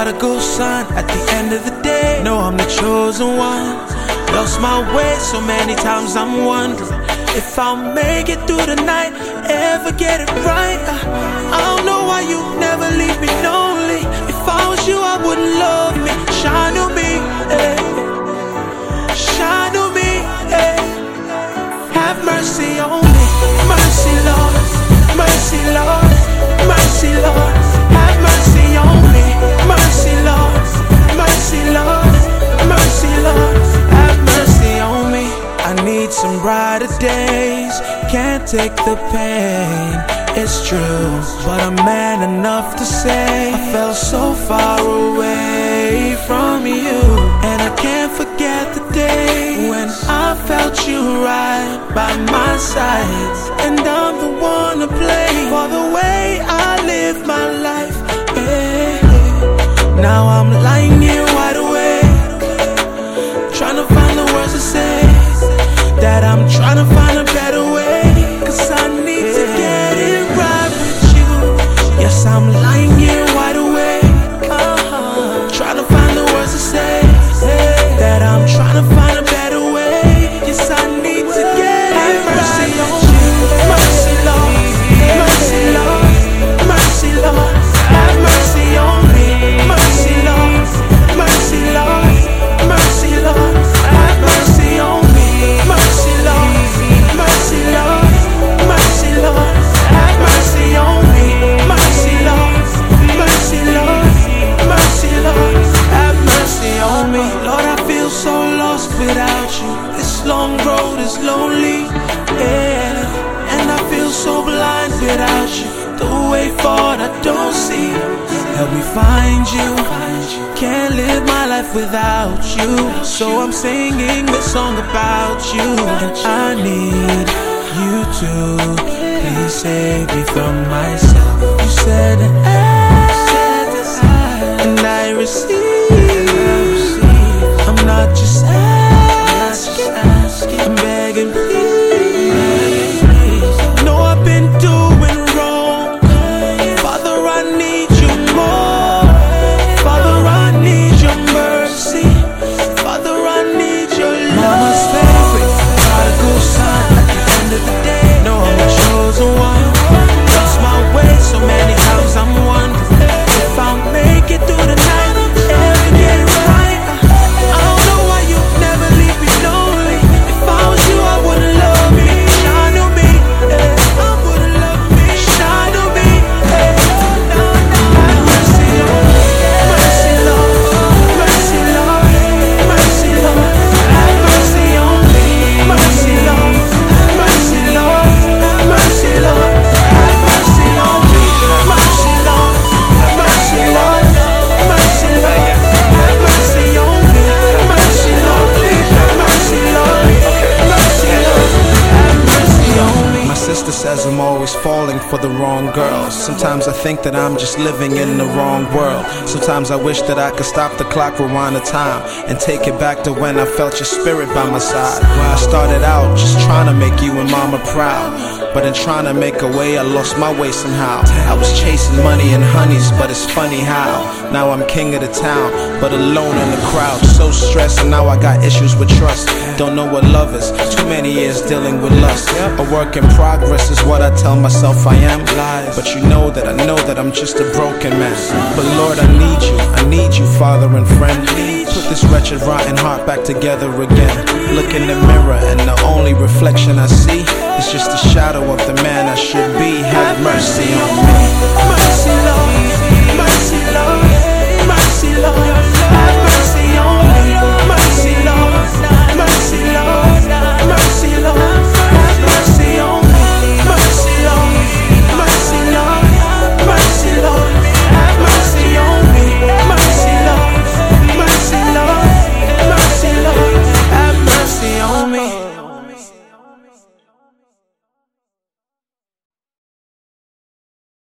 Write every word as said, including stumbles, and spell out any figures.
prodigal son at the end of the day. No, I'm the chosen one. Lost my way so many times, I'm wondering if I'll make it through the night, ever get it right. uh, I don't know why you never leave me lonely. If I was you, I wouldn't love me. Shine on me, eh. Shine on me, eh. Have mercy on me. Mercy, Lord. Mercy, Lord. Mercy, Lord. Have mercy on me. Mercy, Lord. Mercy, Lord. Mercy, Lord. Have mercy on me. I need some brighter days. Can't take the pain, it's true, but I'm man enough to say I felt so far away from you, and I can't forget the day when I felt you right by my side. And I'm the one to blame for the way I live my life, yeah. Now I'm lying here wide awake, trying to find the words to say that I'm trying to find a better way, 'cause I need to get it right with you. Yes, I'm lying here wide awake, uh-huh. Trying to find the words to say that I'm trying to find a better way. Yes, I need to get it right with you. Mercy, Lord. Mercy, Lord. Mercy, Lord. Have mercy on me. Mercy, Lord. Mercy, Lord. Mercy, Lord. Have mercy on me. Mercy, Lord. Mercy, Lord. Mercy, Lord. Have mercy on me. Mercy, Lord. Mercy, Lord. Mercy, Lord. Have mercy on me. Lord, I feel so lost without you. This long road is lonely, yeah. And I feel so blind without you. The way forward I don't see. Help me find you. Can't live my life without you. So I'm singing this song about you. And I need you to please save me from myself. You said that I, and I receive. I'm not just asking, I'm begging, please. No, I've been doing wrong. Father, I need you more. Father, I need your mercy. Father, I need your love. Mama's favorite prodigal son at the end of the day. No, I'm the chosen one. Lost my way so many times, I'm wondering if I'll make it through the night, ever get it right. uh, I don't know why you never leave me lonely. If I was you, I wouldn't love me. Shine on me, eh. I wouldn't love me. Shine on me, eh. Have mercy, Lord. Mercy, Lord. Mercy, Lord. Mercy, Lord. Have mercy on me. Mercy, Lord. Mercy, Lord. Mercy, Lord. Have mercy on me. Mercy, Lord. Mercy, Lord. Mercy, Lord. Have mercy on me. Mercy, Lord. Mercy, Lord. Mercy, Lord. Have mercy on me. My sister says I'm always falling for the wrong girls. Sometimes I think that I'm just living in the wrong world. Sometimes I wish that I could stop the clock, rewind the time, and take it back to when I felt your spirit by my side. I started out just trying to make you and mama proud, but in trying to make a way, I lost my way somehow. I was chasing money and honeys, but it's funny how now I'm king of the town, but alone in the crowd. So stressed, and now I got issues with trust. Don't know what love is. Too many years dealing with lust. A work in progress is what I tell myself I am. But you know that I know that I'm just a broken man. But Lord, I need you. I need you, Father and friend. Put this wretched, rotten heart back together again. Look in the mirror, and the only reflection I see is just a shadow of the man I should be. Have mercy on me. Mercy, Lord. Mercy, Lord.